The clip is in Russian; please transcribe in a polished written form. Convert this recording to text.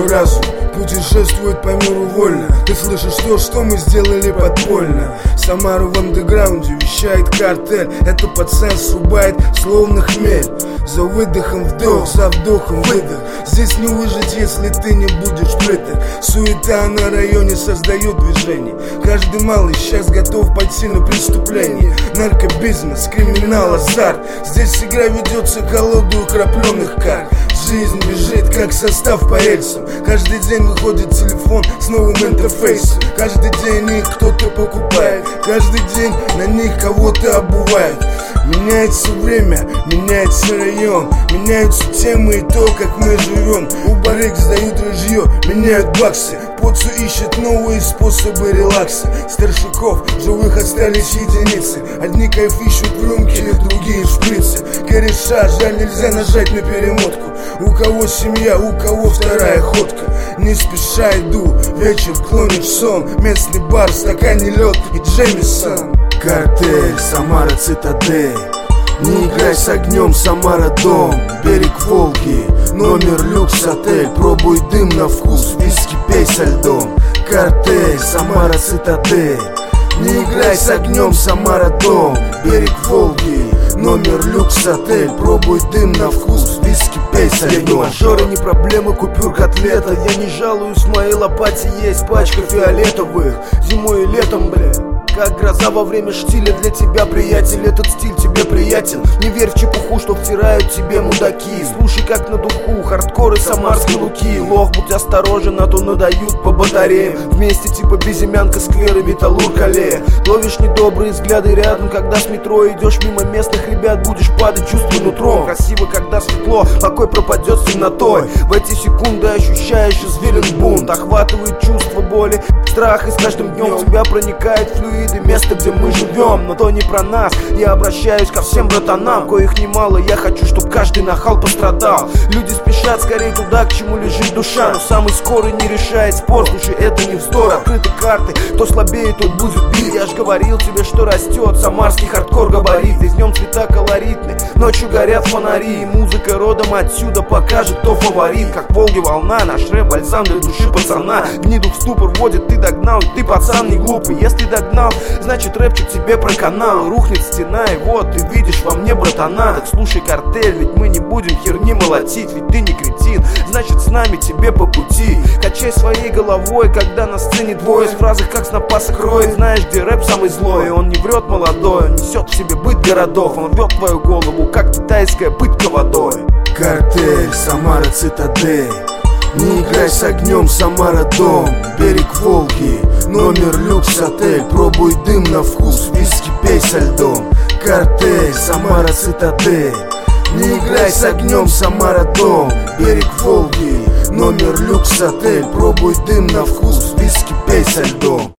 разум путешествует по миру вольно. Ты слышишь то, что мы сделали подпольно. Самару в андеграунде вещает картель. Это пацан срубает словно хмель. За выдохом вдох, за вдохом выдох. Здесь не выжить, если ты не будешь прыток. Суета на районе создает движение. Каждый малый сейчас готов пойти на преступление. Наркобизнес, криминал, азарт. Здесь игра ведется колоду крапленых карт. Жизнь бежит, как состав по рельсам. Каждый день выходит телефон с новым интерфейсом. Каждый день их кто-то покупает. Каждый день на них кого-то обувают. Меняется время, меняется район. Меняются темы и то, как мы живем. У барыг сдают ружье, меняют баксы. Поцу ищет новые способы релакса. Старшаков живых остались единицы. Одни кайф ищут в рюмке, другие в шприце. Кореша, жаль, нельзя нажать на перемотку. У кого семья, у кого вторая ходка. Не спеша иду, вечер клонит сон. Местный бар, стакане лед и Джемисон. Картель, Самара, цитадель. Не играй с огнем, Самара, дом. Берег Волги, номер люкс отель. Пробуй дым на вкус, виски пей со льдом. Картель, Самара, цитадель. Не играй с огнем, Самара, дом. Берег Волги, номер люкс отель. Пробуй дым на вкус, виски пей со льдом. Я не мажор и не проблема купюр котлета. Я не жалуюсь, в моей лопате есть пачка фиолетовых. Зимой и летом, бля, как гроза во время штиля. Для тебя, приятель, этот стиль тебе приятен. Не верь в чепуху, что втирают тебе мудаки. Слушай, как на духу, хардкоры самарской луки. Лох, будь осторожен, а то надают по батареям. Вместе типа безымянка, скверы, металлург, аллея. Ловишь недобрые взгляды рядом, когда с метро идешь мимо местных ребят. Будешь падать, чувствуй нутром. Красиво, когда светло, покой пропадет с темнотой. В эти секунды ощущаешь извилин бунт. Охватывает чувство боли, страх, и с каждым днем в тебя проникает флюид. Место, где мы живем, но то не про нас. Я обращаюсь ко всем братанам, коих немало. Я хочу, чтоб каждый нахал пострадал. Люди спешат скорее туда, к чему лежит душа. Но самый скорый не решает спор. Слушай, это не вздор, открыты карты. Кто слабее, тот будет бить. Я ж говорил тебе, что растет самарский хардкор габарит. Здесь днем цвета колоритны, ночью горят фонари. И музыка родом отсюда покажет, кто фаворит. Как в Волге волна, наш рэп бальзам для души пацана. Гниду в ступор вводит, ты догнал. Ты, пацан, не глупый, если догнал, значит рэпчик тебе про канал. Рухнет стена, и вот ты видишь во мне братана. Так слушай, картель, ведь мы не будем херни молотить. Ведь ты не кретин, значит с нами тебе по пути. Качай своей головой, когда на сцене двое. С фразах как снопаса кроет. Знаешь, где рэп самый злой. И он не врет молодой, он несет в себе быт городов. Он рвет твою голову, как китайская пытка водой. Картель, Самара, цитадель. Не играй с огнем, Самара, дом. Берег Волги, номер люкс отель. Пробуй дым на вкус, виски пей со льдом. Картель, Самара, цитадель. Не играй с огнем, Самара, дом. Берег Волги, номер люкс отель. Пробуй дым на вкус, виски пей со льдом.